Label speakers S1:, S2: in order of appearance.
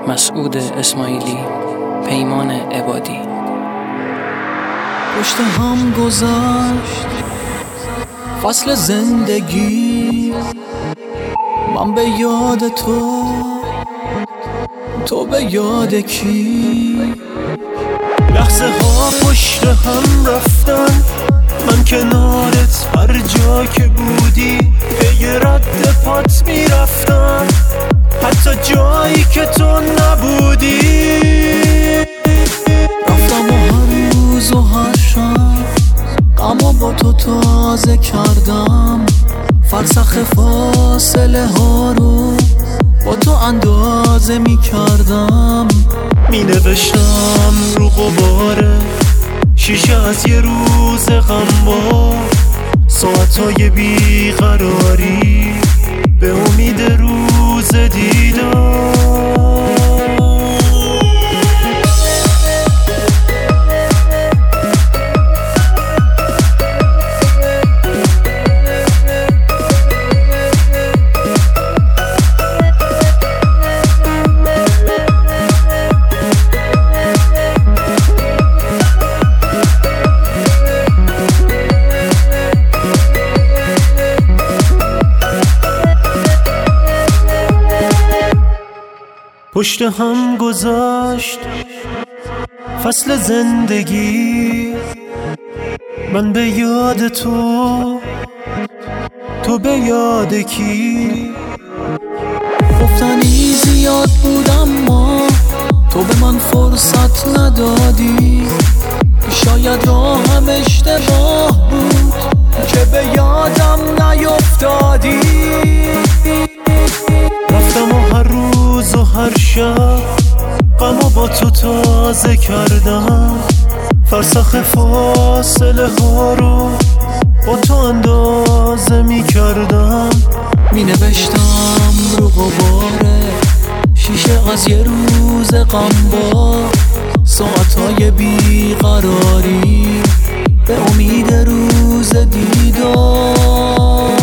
S1: مسعود اسماعیلی، پیمان عبادی.
S2: پشت هم گذشت فصل زندگی، من به یاد تو به یاد کی؟ لحظه ها پشت هم رفتن، من کنارت هر جا که بودی به رد پات میرفتم، حتی جایی که تو نبودی. رفتم و هر روز و هر شب غمو با تو تازه کردم، فرسخ فاصله ها رو با تو اندازه می کردم. می نوشتم رو غباره شیشه از یه روز غمبار، ساعتهای بیقراری به امید روز دیدار. پشت هم گذاشت فصل زندگی، من به یاد تو به یاد کی؟ گفتنی زیاد بود اما تو به من فرصت ندادی، شاید راهم اشتباه بود که به یادم نیفتادی. رفتم و هر روز و هر شب غمو با تو تازه کردم، فرسخ فاصله ها رو با تو اندازه می کردم. می نوشتم رو غباره شیشه از یه روز غمبار، ساعتهای بیقراری به امید روز دیدار.